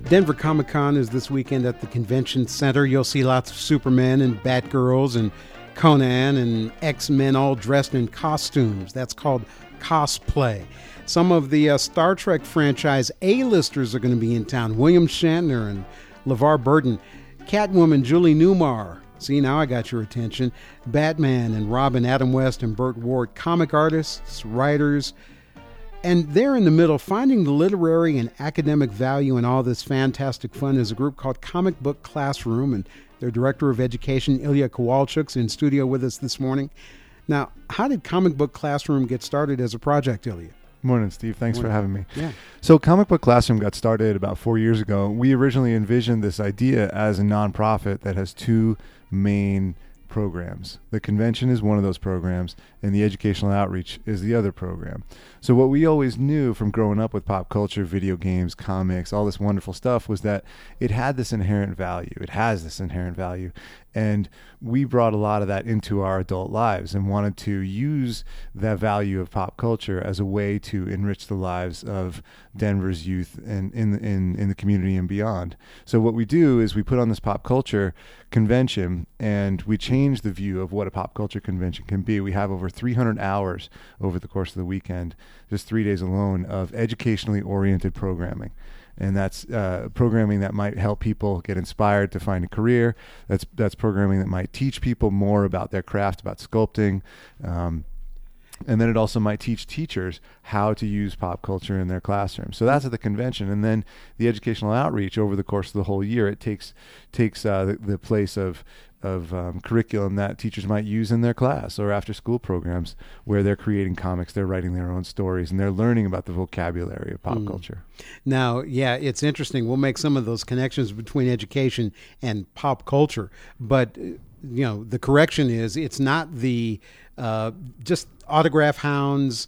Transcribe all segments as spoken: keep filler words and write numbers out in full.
Denver Comic Con is this weekend at the Convention Center. You'll see lots of Supermen and Batgirls and Conan and X-Men all dressed in costumes. That's called cosplay. Some of the uh, Star Trek franchise A-listers are going to be in town. William Shatner and LeVar Burton. Catwoman Julie Newmar. See, now I got your attention. Batman and Robin, Adam West and Burt Ward. Comic artists, writers. And there in the middle, finding the literary and academic value in all this fantastic fun is a group called Comic Book Classroom, and their director of education, Ilya Kowalczuk's in studio with us this morning. Now, how did Comic Book Classroom get started as a project, Ilya? Morning, Steve. Thanks Morning. for having me. Yeah. So Comic Book Classroom got started about four years ago. We originally envisioned this idea as a nonprofit that has two main programs. The convention is one of those programs, and the educational outreach is the other program. So what we always knew from growing up with pop culture, video games, comics, all this wonderful stuff was that it had this inherent value. It has this inherent value. And we brought a lot of that into our adult lives and wanted to use that value of pop culture as a way to enrich the lives of Denver's youth and in, in, in the community and beyond. So what we do is we put on this pop culture convention, and we change the view of what a pop culture convention can be. We have over three hundred hours over the course of the weekend, just three days alone, of educationally oriented programming. And that's uh, programming that might help people get inspired to find a career. That's that's programming that might teach people more about their craft, about sculpting. Um, and then it also might teach teachers how to use pop culture in their classroom. So that's at the convention. And then the educational outreach over the course of the whole year, it takes takes uh, the, the place of of um, curriculum that teachers might use in their class or after school programs where they're creating comics, they're writing their own stories, and they're learning about the vocabulary of pop mm. culture. Now, yeah, it's interesting. We'll make some of those connections between education and pop culture. But, you know, the correction is it's not the uh, just autograph hounds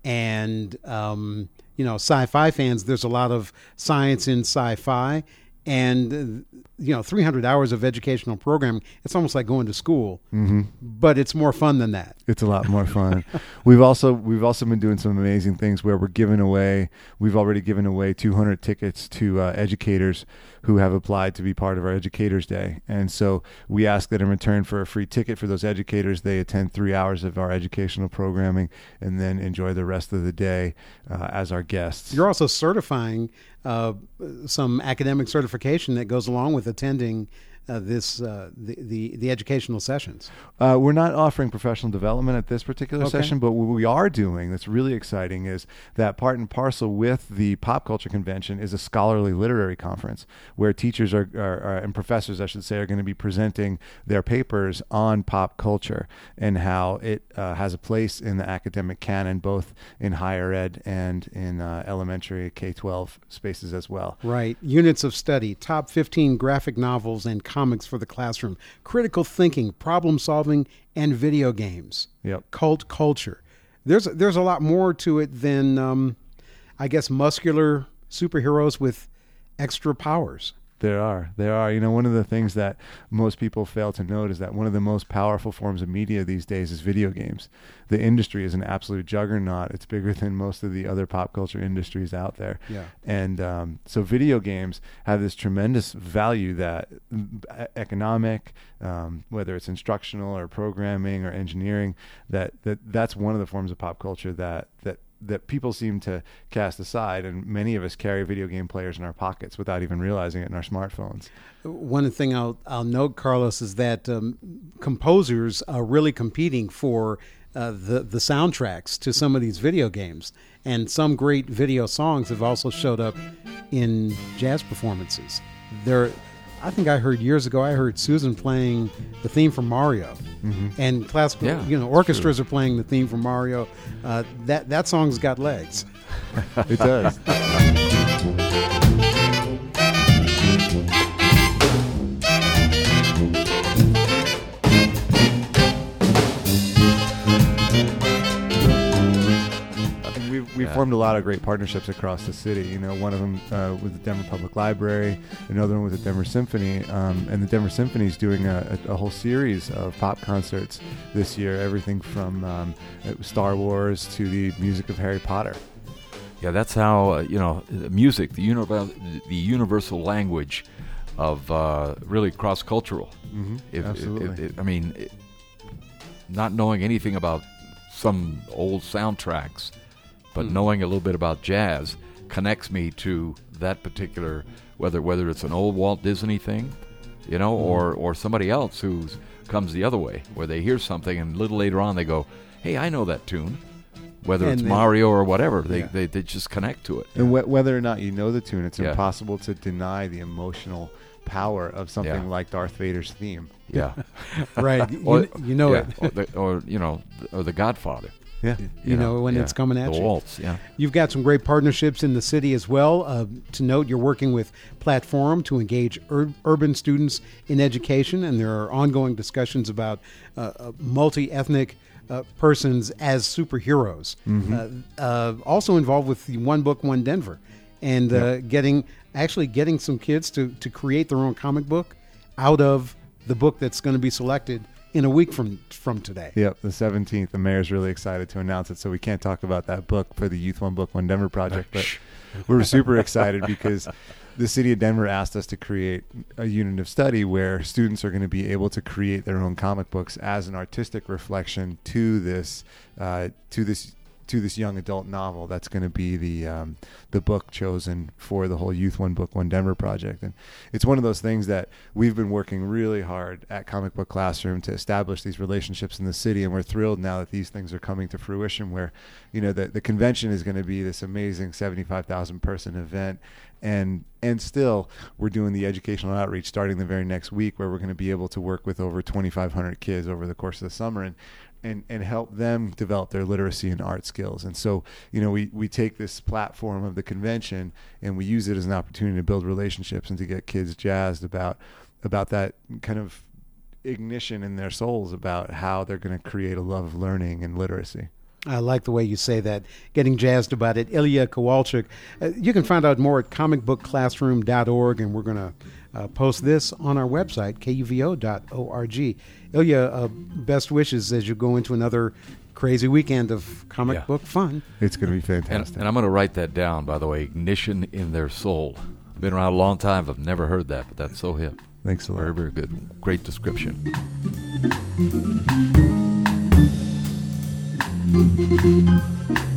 and, um, you know, sci-fi fans. There's a lot of science in sci-fi. And, you know, three hundred hours of educational programming, it's almost like going to school, mm-hmm. but it's more fun than that. It's a lot more fun. we've also we've also been doing some amazing things where we're giving away, we've already given away two hundred tickets to uh, educators who have applied to be part of our Educators Day. And so we ask that in return for a free ticket for those educators, they attend three hours of our educational programming and then enjoy the rest of the day uh, as our guests. You're also certifying uh, some academic certification that goes along with attending uh, this uh, the, the the educational sessions. Uh, we're not offering professional development at this particular okay. session, but what we are doing that's really exciting is that part and parcel with the pop culture convention is a scholarly literary conference where teachers are, are, are and professors, I should say, are going to be presenting their papers on pop culture and how it uh, has a place in the academic canon, both in higher ed and in uh, elementary K twelve spaces as well. Right. Units of study, top fifteen graphic novels and comics for the classroom, critical thinking, problem solving, and video games. Yep. Cult culture. There's there's a lot more to it than, um, I guess, muscular superheroes with extra powers. There are. There are. You know, one of the things that most people fail to note is that one of the most powerful forms of media these days is video games. The industry is an absolute juggernaut. It's bigger than most of the other pop culture industries out there. Yeah. And um, so video games have this tremendous value that economic, um, whether it's instructional or programming or engineering, that, that that's one of the forms of pop culture that that that people seem to cast aside, and many of us carry video game players in our pockets without even realizing it in our smartphones. One thing I'll I'll note, Carlos, is that um, composers are really competing for uh, the the soundtracks to some of these video games, and some great video songs have also showed up in jazz performances. There. I think I heard years ago, I heard Susan playing the theme from Mario, mm-hmm. and classical, yeah, you know, orchestras are playing the theme from Mario. Uh, that that song's got legs. It does. We yeah. formed a lot of great partnerships across the city. You know, one of them uh, with the Denver Public Library, another one with the Denver Symphony, um, and the Denver Symphony is doing a, a, a whole series of pop concerts this year. Everything from um, Star Wars to the music of Harry Potter. Yeah, that's how uh, you know music, the universal, the universal language of uh, really cross-cultural. Mm-hmm. If, Absolutely. If, if, I mean, it, not knowing anything about some old soundtracks, but Mm. knowing a little bit about jazz connects me to that particular, whether whether it's an old Walt Disney thing, you know, Mm. or or somebody else who comes the other way, where they hear something and a little later on they go, "Hey, I know that tune." Whether And it's then- Mario or whatever, they, Yeah. they, they just connect to it. And wh- whether or not you know the tune, it's Yeah. impossible to deny the emotional power of something Yeah. like Darth Vader's theme. Yeah. Right. You, Or- you know yeah. it. Or, the, or, you know, th- or The Godfather. Yeah. You know when yeah. it's coming at the you. waltz, yeah. You've got some great partnerships in the city as well. Uh, to note, you're working with Platform to engage ur- urban students in education, and there are ongoing discussions about uh, uh, multi-ethnic uh, persons as superheroes. Uh, uh, also involved with the One Book, One Denver, and uh, getting actually getting some kids to, to create their own comic book out of the book that's going to be selected in a week from from today. Yep, the seventeenth. The mayor's really excited to announce it, so we can't talk about that book for the Youth One Book, One Denver project, but we're super excited because the city of Denver asked us to create a unit of study where students are going to be able to create their own comic books as an artistic reflection to this uh, to this to this young adult novel that's going to be the um, the book chosen for the whole Youth One Book, One Denver project. And it's one of those things that we've been working really hard at Comic Book Classroom to establish these relationships in the city, and we're thrilled now that these things are coming to fruition where, you know, the, the convention is going to be this amazing seventy-five thousand person event. And and still, we're doing the educational outreach starting the very next week, where we're going to be able to work with over twenty-five hundred kids over the course of the summer and, and, and help them develop their literacy and art skills. And so, you know, we, we take this platform of the convention and we use it as an opportunity to build relationships and to get kids jazzed about about that kind of ignition in their souls about how they're going to create a love of learning and literacy. I like the way you say that, getting jazzed about it. Ilya Kowalczyk. Uh, you can find out more at comic book classroom dot org, and we're going to uh, post this on our website, K U V O dot org. Ilya, uh, best wishes as you go into another crazy weekend of comic Yeah. book fun. It's going to be And, fantastic. and I'm going to write that down, by the way, ignition in their soul. Been around a long time. I've never heard that, but that's so hip. Thanks a lot. Very, very good. Great description. Thank you.